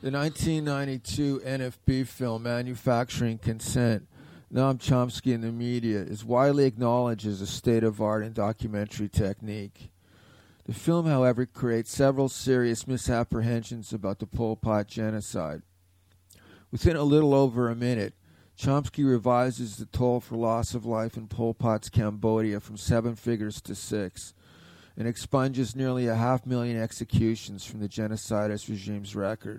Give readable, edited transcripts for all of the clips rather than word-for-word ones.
The 1992 NFB film Manufacturing Consent, Noam Chomsky and the Media, is widely acknowledged as a state-of-art in documentary technique. The film, however, creates several serious misapprehensions about the Pol Pot genocide. Within a little over a minute, Chomsky revises the toll for loss of life in Pol Pot's Cambodia from 7 figures to 6, and expunges nearly 500,000 executions from the genocidist regime's record.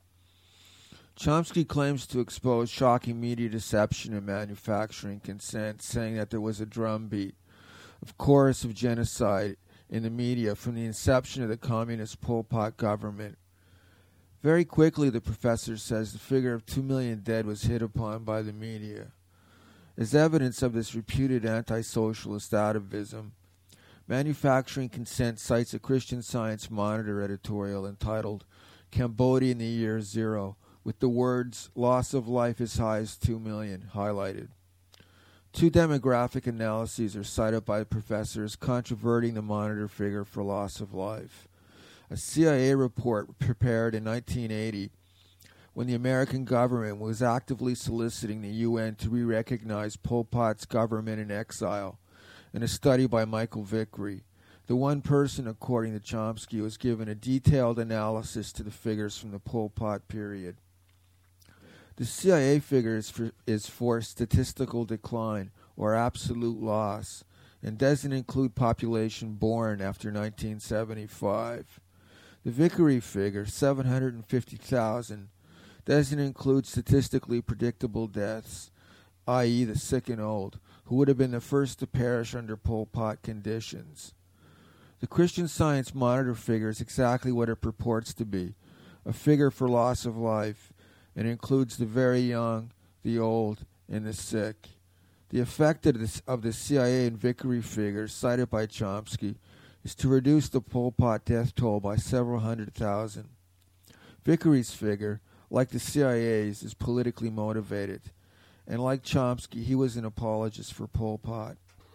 Chomsky claims to expose shocking media deception in Manufacturing Consent, saying that there was a drumbeat of chorus of genocide in the media from the inception of the communist Pol Pot government. Very quickly, the professor says the figure of 2 million dead was hit upon by the media. As evidence of this reputed anti-socialist atavism, Manufacturing Consent cites a Christian Science Monitor editorial entitled Cambodia in the Year Zero, with the words, loss of life as high as 2 million, highlighted. 2 demographic analyses are cited by the professors controverting the Monitor figure for loss of life. A CIA report prepared in 1980, when the American government was actively soliciting the UN to re-recognize Pol Pot's government in exile, and a study by Michael Vickery, the one person, according to Chomsky, who was given a detailed analysis to the figures from the Pol Pot period. The CIA figure is for statistical decline, or absolute loss, and doesn't include population born after 1975. The Vickery figure, 750,000, doesn't include statistically predictable deaths, i.e. the sick and old, who would have been the first to perish under Pol Pot conditions. The Christian Science Monitor figure is exactly what it purports to be, a figure for loss of life, and includes the very young, the old, and the sick. The effect of the CIA and Vickery figures cited by Chomsky is to reduce the Pol Pot death toll by several 100,000. Vickery's figure, like the CIA's, is politically motivated, and like Chomsky, he was an apologist for Pol Pot.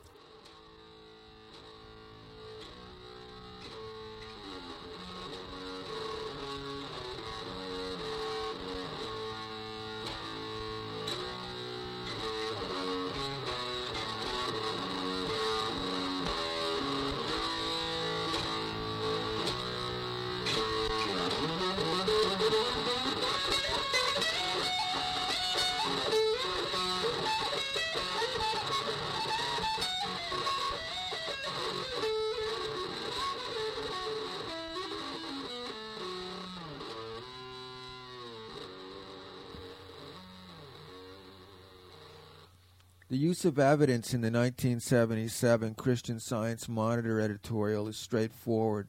The use of evidence in the 1977 Christian Science Monitor editorial is straightforward.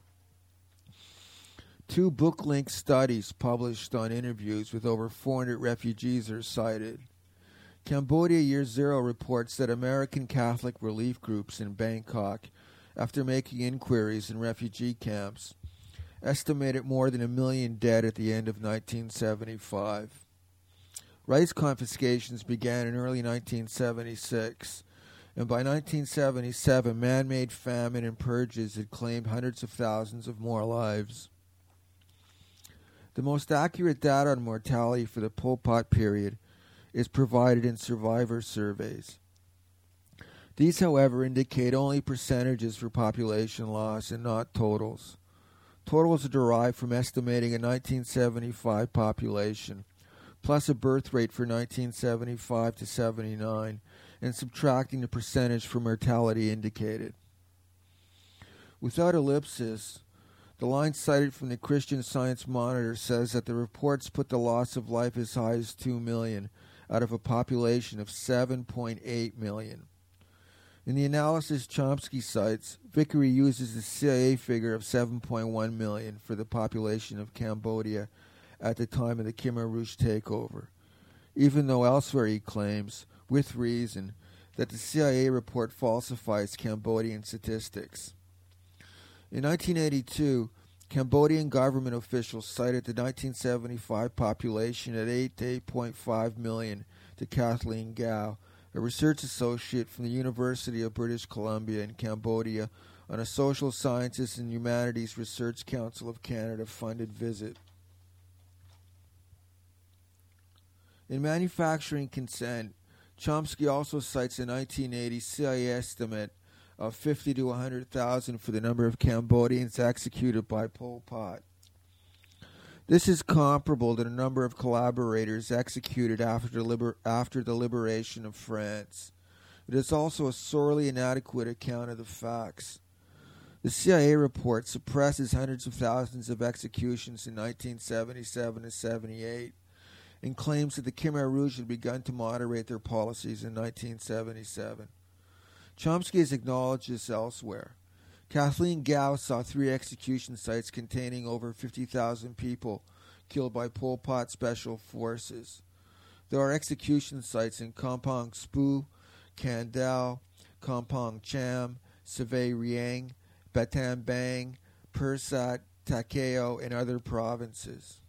2 book-length studies published on interviews with over 400 refugees are cited. Cambodia Year Zero reports that American Catholic relief groups in Bangkok, after making inquiries in refugee camps, estimated more than 1 million dead at the end of 1975. Rice confiscations began in early 1976, and by 1977, man-made famine and purges had claimed hundreds of thousands of more lives. The most accurate data on mortality for the Pol Pot period is provided in survivor surveys. These, however, indicate only percentages for population loss and not totals. Totals are derived from estimating a 1975 population, plus a birth rate for 1975 to 79, and subtracting the percentage for mortality indicated. Without ellipsis, the line cited from the Christian Science Monitor says that the reports put the loss of life as high as 2 million out of a population of 7.8 million. In the analysis Chomsky cites, Vickery uses the CIA figure of 7.1 million for the population of Cambodia at the time of the Khmer Rouge takeover, even though elsewhere he claims, with reason, that the CIA report falsifies Cambodian statistics. In 1982, Cambodian government officials cited the 1975 population at 8 to 8.5 million to Kathleen Gao, a research associate from the University of British Columbia in Cambodia, on a Social Sciences and Humanities Research Council of Canada funded visit. In Manufacturing Consent, Chomsky also cites a 1980 CIA estimate of 50 to 100,000 for the number of Cambodians executed by Pol Pot. This is comparable to the number of collaborators executed after the liberation of France. It is also a sorely inadequate account of the facts. The CIA report suppresses hundreds of thousands of executions in 1977 and 78 and claims that the Khmer Rouge had begun to moderate their policies in 1977. Chomsky has acknowledged this elsewhere. Kathleen Gao saw 3 execution sites containing over 50,000 people killed by Pol Pot special forces. There are execution sites in Kampong Spu, Kandal, Kampong Cham, Savay Rieng, Battambang, Pursat, Takeo, and other provinces.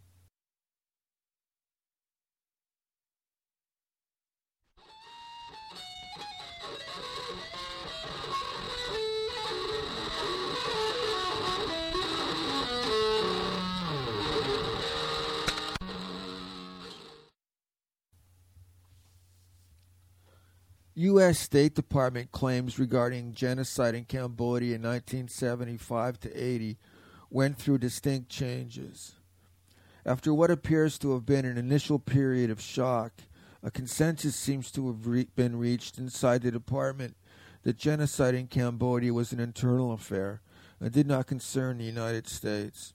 U.S. State Department claims regarding genocide in Cambodia in 1975 to 80 went through distinct changes. After what appears to have been an initial period of shock, a consensus seems to have been reached inside the department that genocide in Cambodia was an internal affair and did not concern the United States.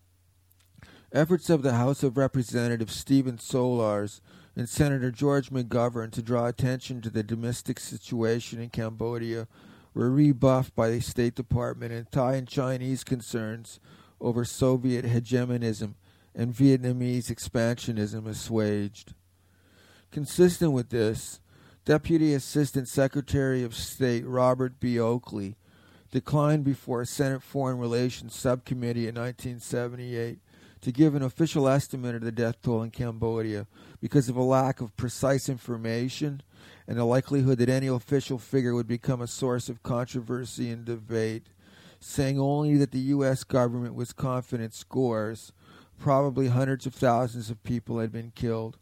Efforts of the House of Representatives Stephen Solars and Senator George McGovern to draw attention to the domestic situation in Cambodia were rebuffed by the State Department, and Thai and Chinese concerns over Soviet hegemonism and Vietnamese expansionism assuaged. Consistent with this, Deputy Assistant Secretary of State Robert B. Oakley declined before a Senate Foreign Relations Subcommittee in 1978 to give an official estimate of the death toll in Cambodia because of a lack of precise information and the likelihood that any official figure would become a source of controversy and debate, saying only that the U.S. government was confident scores, probably hundreds of thousands of people had been killed.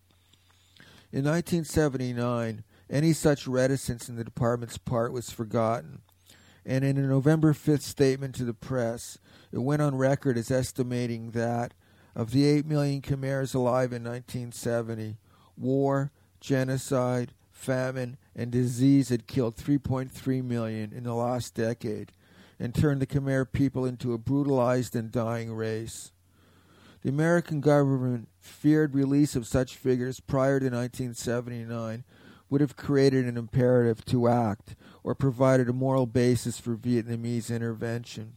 In 1979, any such reticence on the department's part was forgotten, and in a November 5th statement to the press, it went on record as estimating that, of the 8 million Khmers alive in 1970, war, genocide, famine, and disease had killed 3.3 million in the last decade and turned the Khmer people into a brutalized and dying race. The American government feared release of such figures prior to 1979 would have created an imperative to act or provided a moral basis for Vietnamese intervention.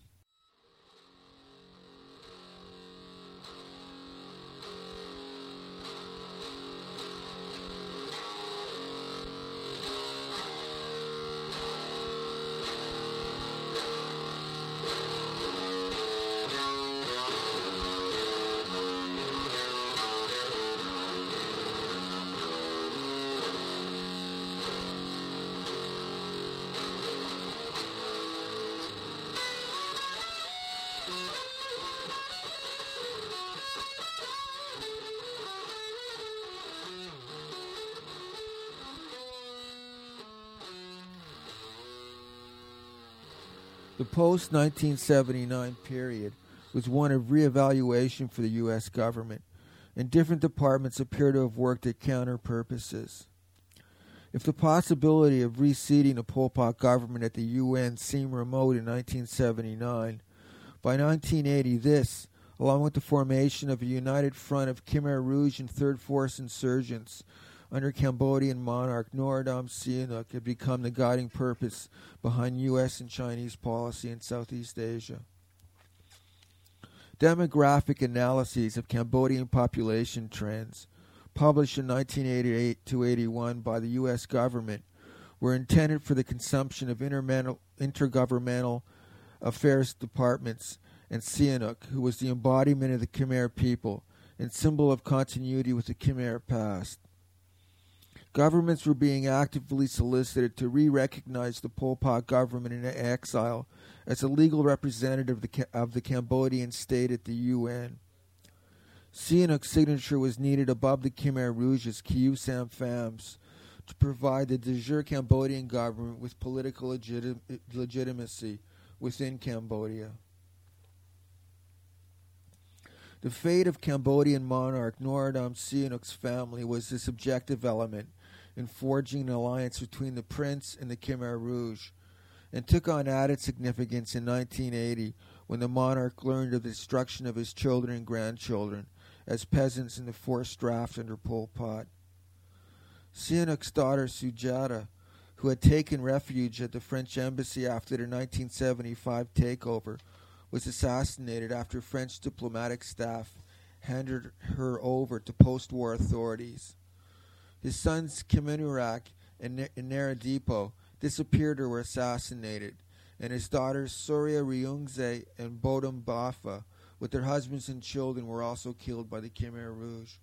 The post-1979 period was one of reevaluation for the U.S. government, and different departments appear to have worked at counter purposes. If the possibility of reseating the Pol Pot government at the UN seemed remote in 1979, by 1980 this, along with the formation of a united front of Khmer Rouge and Third Force insurgents under Cambodian monarch Norodom Sihanouk, had become the guiding purpose behind U.S. and Chinese policy in Southeast Asia. Demographic analyses of Cambodian population trends, published in 1988-81 by the U.S. government, were intended for the consumption of intergovernmental affairs departments and Sihanouk, who was the embodiment of the Khmer people and symbol of continuity with the Khmer past. Governments were being actively solicited to re-recognize the Pol Pot government in exile as a legal representative of the Cambodian state at the UN. Sihanouk's signature was needed above the Khmer Rouge's Khieu Sampham's to provide the de jure Cambodian government with political legitimacy within Cambodia. The fate of Cambodian monarch Norodom Sihanouk's family was the subjective element in forging an alliance between the prince and the Khmer Rouge, and took on added significance in 1980 when the monarch learned of the destruction of his children and grandchildren as peasants in the forced draft under Pol Pot. Sihanouk's daughter Sujata, who had taken refuge at the French embassy after their 1975 takeover, was assassinated after French diplomatic staff handed her over to post-war authorities. His sons Khiminurak and Naradipo disappeared or were assassinated, and his daughters Surya Ryungse and Bodum Bafa, with their husbands and children, were also killed by the Khmer Rouge.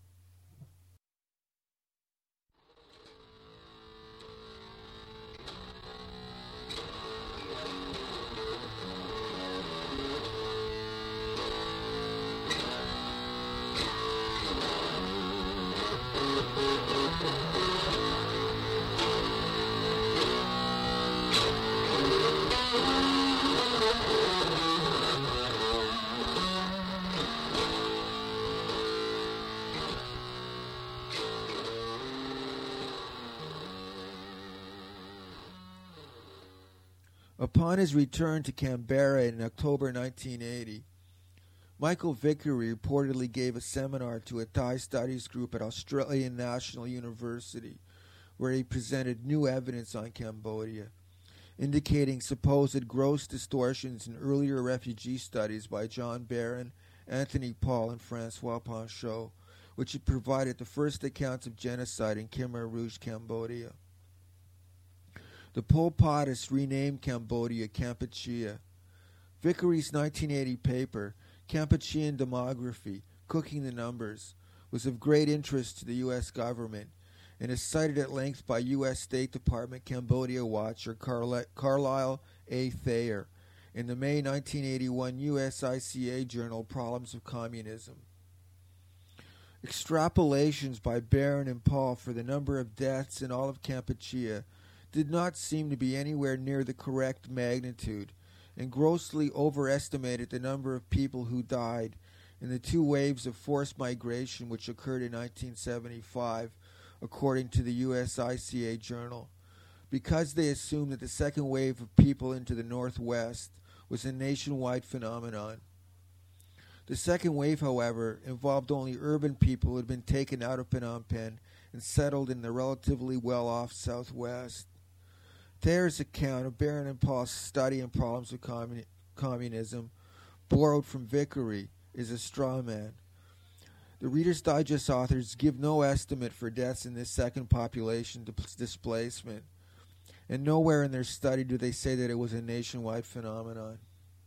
Upon his return to Canberra in October 1980, Michael Vickery reportedly gave a seminar to a Thai studies group at Australian National University, where he presented new evidence on Cambodia, indicating supposed gross distortions in earlier refugee studies by John Barron, Anthony Paul, and Francois Panchot, which had provided the first accounts of genocide in Khmer Rouge Cambodia. The Pol Potists renamed Cambodia Kampuchea. Vickery's 1980 paper, Kampuchean Demography, Cooking the Numbers, was of great interest to the U.S. government and is cited at length by U.S. State Department Cambodia watcher Carlyle A. Thayer in the May 1981 USICA journal Problems of Communism. Extrapolations by Barron and Paul for the number of deaths in all of Kampuchea did not seem to be anywhere near the correct magnitude, and grossly overestimated the number of people who died in the two waves of forced migration which occurred in 1975, according to the USICA journal, because they assumed that the second wave of people into the Northwest was a nationwide phenomenon. The second wave, however, involved only urban people who had been taken out of Phnom Penh and settled in the relatively well-off Southwest. Thayer's account of Barron and Paul's study and problems of communism, borrowed from Vickery, is a straw man. The Reader's Digest authors give no estimate for deaths in this second population displacement, and nowhere in their study do they say that it was a nationwide phenomenon.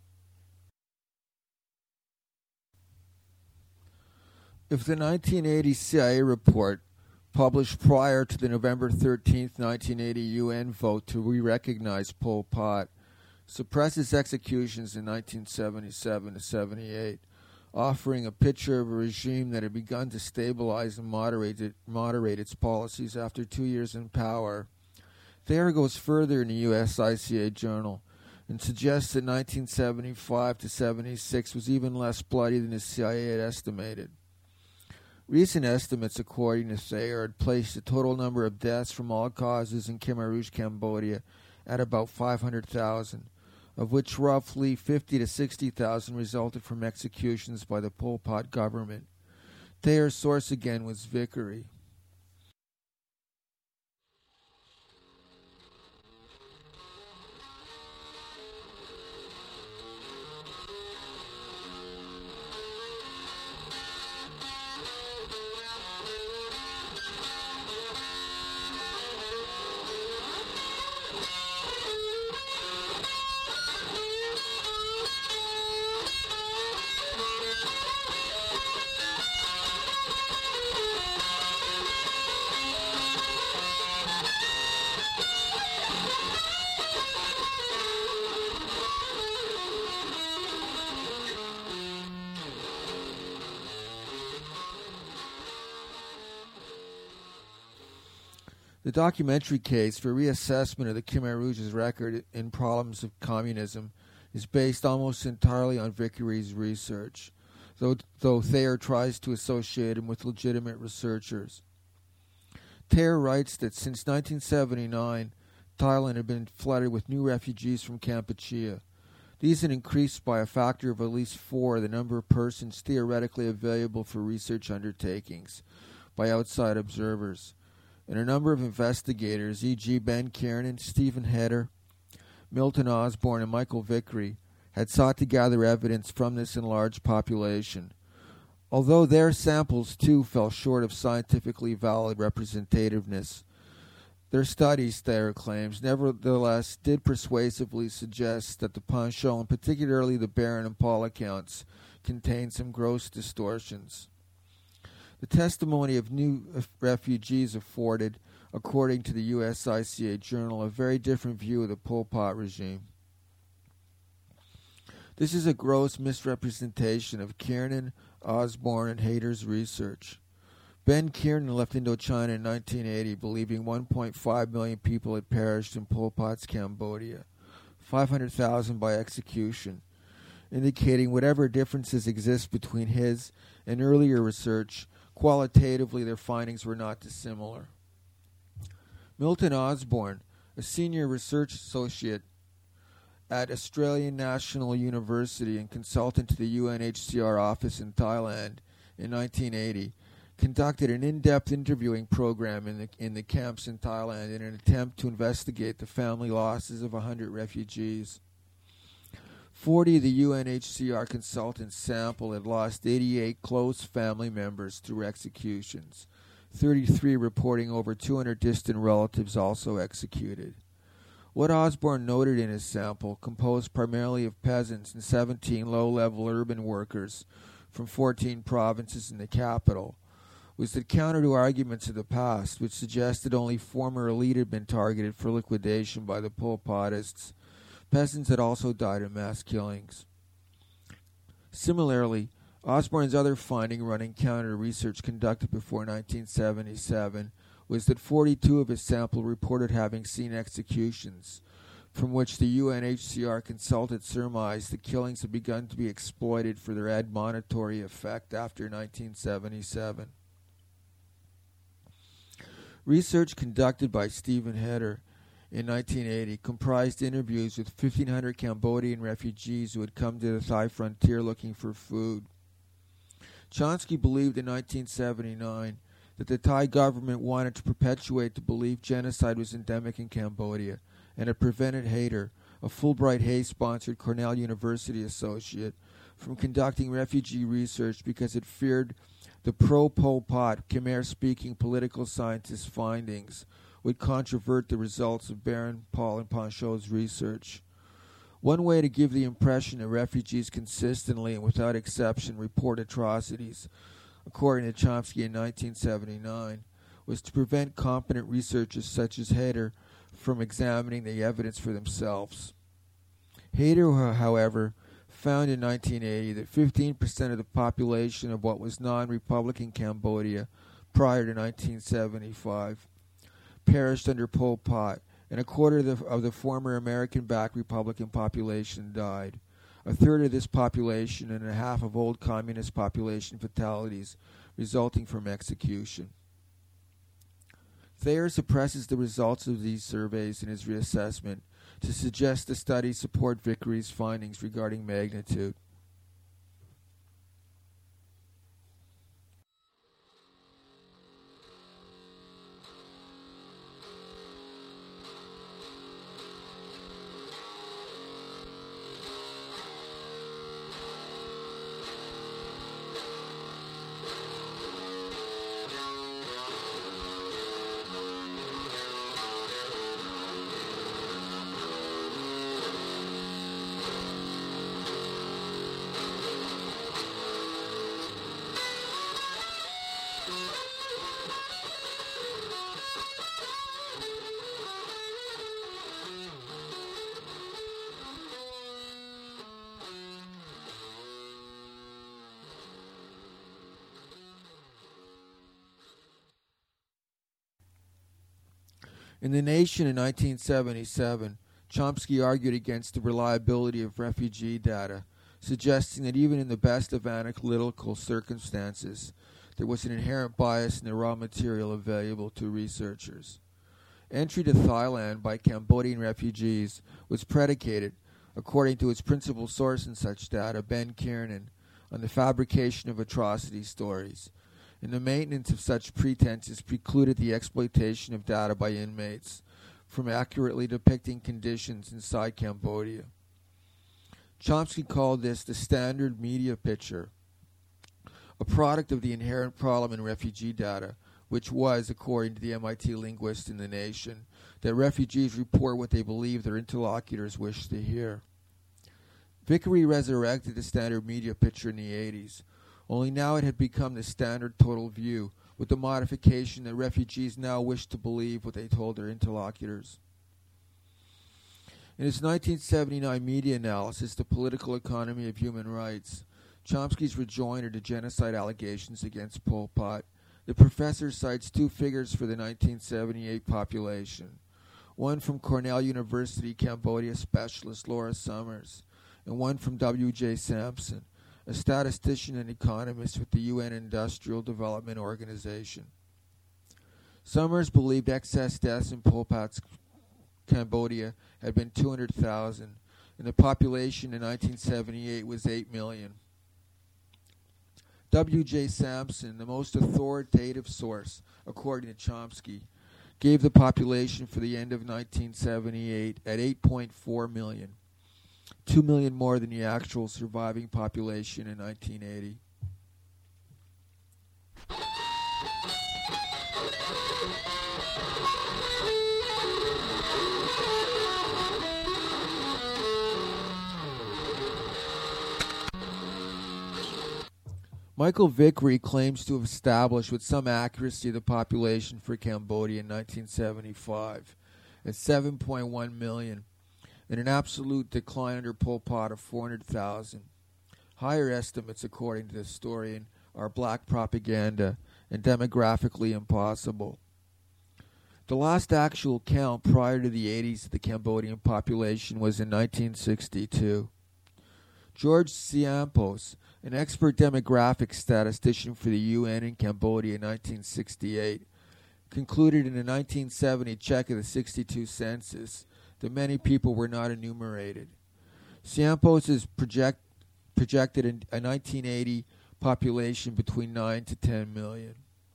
If the 1980 CIA report, published prior to the November 13, 1980 UN vote to re-recognize Pol Pot, suppresses executions in 1977 to 78, offering a picture of a regime that had begun to stabilize and moderate its policies after 2 years in power. Thayer goes further in the USICA journal and suggests that 1975 to 76 was even less bloody than the CIA had estimated. Recent estimates, according to Thayer, had placed the total number of deaths from all causes in Khmer Rouge Cambodia at about 500,000, of which roughly 50 to 60,000 resulted from executions by the Pol Pot government. Thayer's source again was Vickery. The documentary case for reassessment of the Khmer Rouge's record in problems of communism is based almost entirely on Vickery's research, though Thayer tries to associate him with legitimate researchers. Thayer writes that since 1979, Thailand had been flooded with new refugees from Kampuchea. These had increased by a factor of at least 4 the number of persons theoretically available for research undertakings by outside observers. And a number of investigators, e.g. Ben Kiernan, Stephen Heder, Milton Osborne, and Michael Vickery, had sought to gather evidence from this enlarged population. Although their samples, too, fell short of scientifically valid representativeness, their studies, Thayer claims, nevertheless did persuasively suggest that the Pancho, and particularly the Barron and Paul accounts, contained some gross distortions. The testimony of new refugees afforded, according to the USICA Journal, a very different view of the Pol Pot regime. This is a gross misrepresentation of Kiernan, Osborne, and Heder's research. Ben Kiernan left Indochina in 1980 believing 1.5 million people had perished in Pol Pot's Cambodia, 500,000 by execution, indicating whatever differences exist between his and earlier research, qualitatively their findings were not dissimilar. Milton Osborne, a senior research associate at Australian National University and consultant to the UNHCR office in Thailand in 1980, conducted an in-depth interviewing program in the camps in Thailand in an attempt to investigate the family losses of 100 refugees. 40 of the UNHCR consultants sample had lost 88 close family members through executions, 33 reporting over 200 distant relatives also executed. What Osborne noted in his sample, composed primarily of peasants and 17 low-level urban workers from 14 provinces in the capital, was that counter to arguments of the past, which suggested only former elite had been targeted for liquidation by the Pol Potists, peasants had also died in mass killings. Similarly, Osborne's other finding running counter to research conducted before 1977 was that 42 of his sample reported having seen executions, from which the UNHCR consultant surmised the killings had begun to be exploited for their admonitory effect after 1977. Research conducted by Stephen Heder in 1980 comprised interviews with 1,500 Cambodian refugees who had come to the Thai frontier looking for food. Chomsky believed in 1979 that the Thai government wanted to perpetuate the belief genocide was endemic in Cambodia, and it prevented Heder, a Fulbright Hays-sponsored Cornell University associate, from conducting refugee research because it feared the pro-Pol Pot, Khmer-speaking political scientists' findings would controvert the results of Barron, Paul, and Pancho's research. One way to give the impression that refugees consistently and without exception report atrocities, according to Chomsky in 1979, was to prevent competent researchers such as Heder from examining the evidence for themselves. Heder, however, found in 1980 that 15% of the population of what was non-Republican Cambodia prior to 1975 perished under Pol Pot, and a quarter of the former American-backed Republican population died. A third of this population and a half of old communist population fatalities resulting from execution. Thayer suppresses the results of these surveys in his reassessment to suggest the studies support Vickery's findings regarding magnitude. In The Nation in 1977, Chomsky argued against the reliability of refugee data, suggesting that even in the best of analytical circumstances, there was an inherent bias in the raw material available to researchers. Entry to Thailand by Cambodian refugees was predicated, according to its principal source in such data, Ben Kiernan, on the fabrication of atrocity stories, and the maintenance of such pretenses precluded the exploitation of data by inmates from accurately depicting conditions inside Cambodia. Chomsky called this the standard media picture, a product of the inherent problem in refugee data, which was, according to the MIT linguist in The Nation, that refugees report what they believe their interlocutors wish to hear. Vickery resurrected the standard media picture in the 80s, only now it had become the standard total view, with the modification that refugees now wish to believe what they told their interlocutors. In his 1979 media analysis, The Political Economy of Human Rights, Chomsky's rejoinder to genocide allegations against Pol Pot, the professor cites two figures for the 1978 population, one from Cornell University Cambodia specialist Laura Summers, and one from W.J. Sampson, a statistician and economist with the UN Industrial Development Organization. Summers believed excess deaths in Pol Pot's Cambodia had been 200,000, and the population in 1978 was 8 million. W.J. Sampson, the most authoritative source, according to Chomsky, gave the population for the end of 1978 at 8.4 million, 2 million more than the actual surviving population in 1980. Michael Vickery claims to have established with some accuracy the population for Cambodia in 1975 at 7.1 million, and an absolute decline under Pol Pot of 400,000. Higher estimates, according to the historian, are black propaganda and demographically impossible. The last actual count prior to the 80s of the Cambodian population was in 1962. George Siampos, an expert demographic statistician for the UN in Cambodia in 1968, concluded in a 1970 check of the 62 census that many people were not enumerated. Siampos has projected a 1980 population between 9 to 10 million.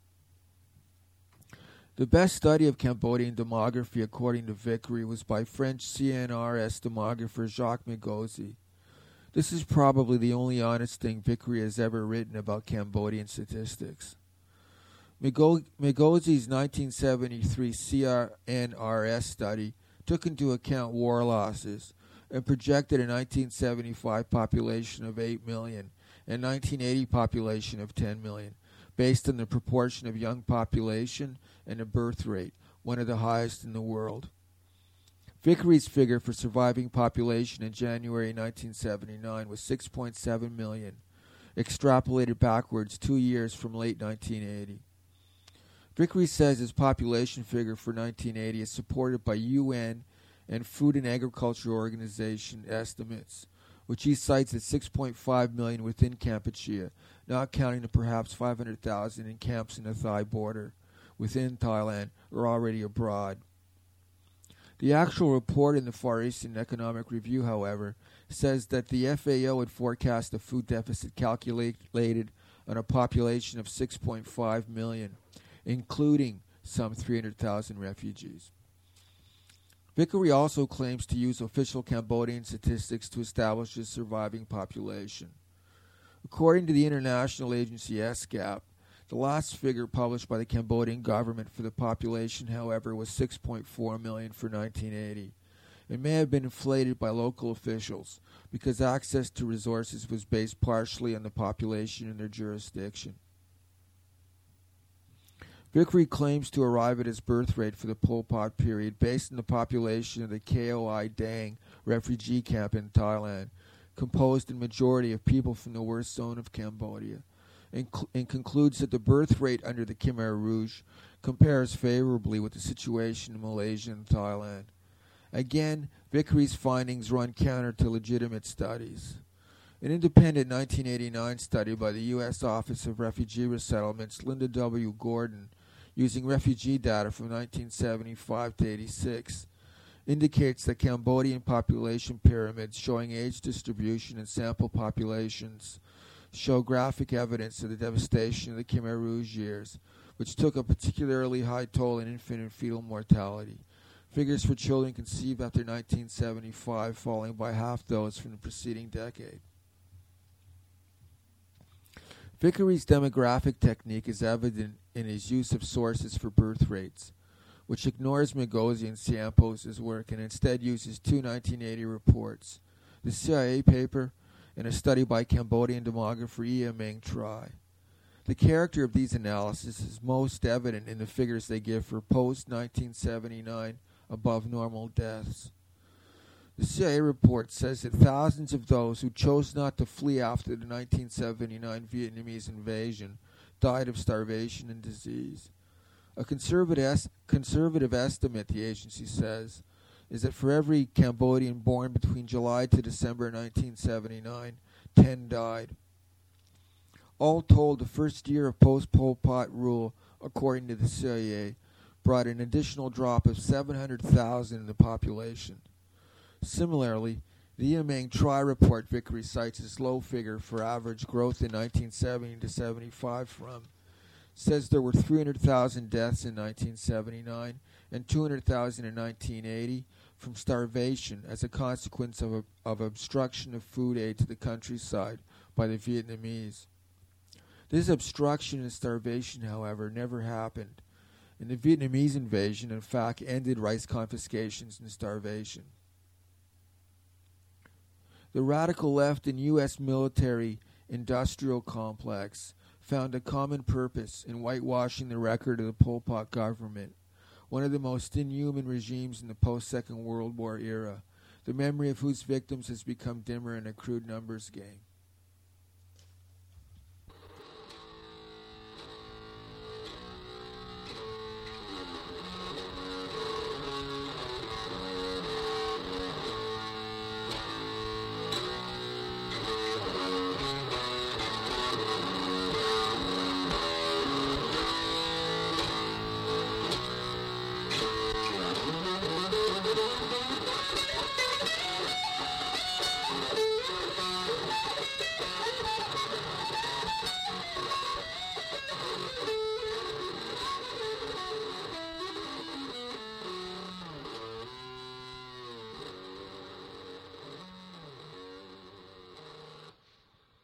The best study of Cambodian demography, according to Vickery, was by French CNRS demographer Jacques Migosi. This is probably the only honest thing Vickery has ever written about Cambodian statistics. Migosi's 1973 CNRS study took into account war losses and projected a 1975 population of 8 million and 1980 population of 10 million, based on the proportion of young population and the birth rate, one of the highest in the world. Vickery's figure for surviving population in January 1979 was 6.7 million, extrapolated backwards 2 years from late 1980. Vickery says his population figure for 1980 is supported by UN and Food and Agriculture Organization estimates, which he cites at 6.5 million within Kampuchea, not counting the perhaps 500,000 in camps in the Thai border, within Thailand or already abroad. The actual report in the Far Eastern Economic Review, however, says that the FAO had forecast a food deficit calculated on a population of 6.5 million, including some 300,000 refugees. Vickery also claims to use official Cambodian statistics to establish his surviving population. According to the international agency ESCAP, the last figure published by the Cambodian government for the population, however, was 6.4 million for 1980. It may have been inflated by local officials because access to resources was based partially on the population in their jurisdiction. Vickery claims to arrive at his birth rate for the Pol Pot period based on the population of the KOI Dang refugee camp in Thailand, composed in majority of people from the worst zone of Cambodia, and concludes that the birth rate under the Khmer Rouge compares favorably with the situation in Malaysia and Thailand. Again, Vickery's findings run counter to legitimate studies. An independent 1989 study by the U.S. Office of Refugee Resettlements, Linda W. Gordon, using refugee data from 1975 to 86, indicates that Cambodian population pyramids showing age distribution and sample populations show graphic evidence of the devastation of the Khmer Rouge years, which took a particularly high toll in infant and fetal mortality. Figures for children conceived after 1975 falling by half those from the preceding decade. Vickery's demographic technique is evident in his use of sources for birth rates, which ignores Ngozi and Siampo's work and instead uses two 1980 reports, the CIA paper and a study by Cambodian demographer Ia Ming Trai. The character of these analyses is most evident in the figures they give for post-1979 above normal deaths. The CIA report says that thousands of those who chose not to flee after the 1979 Vietnamese invasion died of starvation and disease. A conservative estimate, the agency says, is that for every Cambodian born between July to December 1979, 10 died. All told, the first year of post-Pol Pot rule, according to the CIA, brought an additional drop of 700,000 in the population. Similarly, the Ia Ming Trai report Vickery cites as low figure for average growth in 1970 to 75 from says there were 300,000 deaths in 1979 and 200,000 in 1980 from starvation as a consequence of obstruction of food aid to the countryside by the Vietnamese. This obstruction and starvation, however, never happened, and the Vietnamese invasion, in fact, ended rice confiscations and starvation. The radical left and U.S. military-industrial complex found a common purpose in whitewashing the record of the Pol Pot government, one of the most inhuman regimes in the post-Second World War era, the memory of whose victims has become dimmer in a crude numbers game.